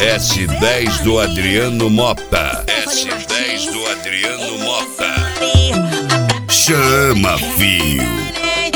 S10 do Adriano Mota. S10 do Adriano Mota. Chama, fio.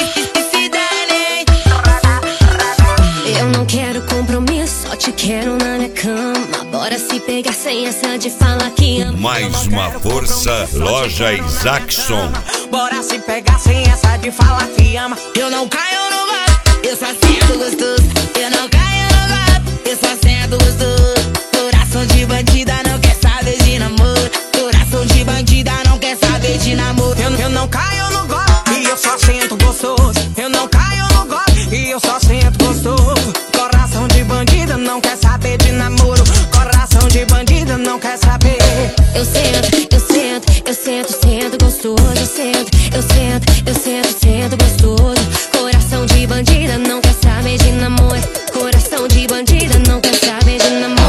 Eu não quero compromisso, só te quero na minha cama. Bora se pegar sem essa de falar que ama. Mais uma força, Loja Isaacson. Bora se pegar sem essa de falar que ama. Eu não caio no golpe, eu só sento gostoso. Eu não caio no golpe, eu só sento gostoso. Coração de bandida não quer saber de namoro. Coração de bandida não quer saber de namoro. Eu não caio no golpe e eu só sento gostoso. Eu não caio no golpe e eu só sento gostoso. Coração de bandida não quer saber de namoro. Coração de bandida não quer saber. Eu sento, eu sento, eu sento, sento gostoso. Eu sento, eu sento, eu sento, sento gostoso. Coração de bandida não quer saber de namoro. Coração de bandida não quer saber de namoro.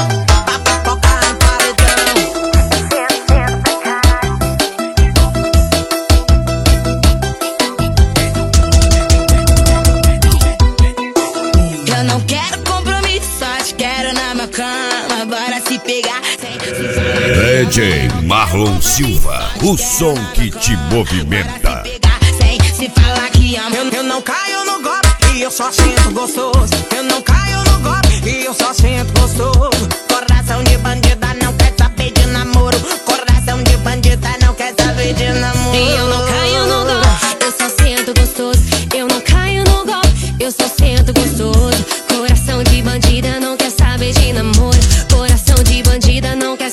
Eu não quero compromisso, só te quero na minha cama. Bora se pegar sem DJ Marlon Silva, o som que te movimenta. sem se falar que ama. Eu não caio no golpe e eu só sinto gostoso. Eu não caio no golpe e eu só sinto gostoso. Coração de bandida não quer saber de namoro. Coração de bandida não quer saber de namoro. E eu não caio no golpe, eu só sento gostoso. Eu não caio no golpe, eu só sento gostoso. Coração de bandida não quer saber de namoro. Coração de bandida não quer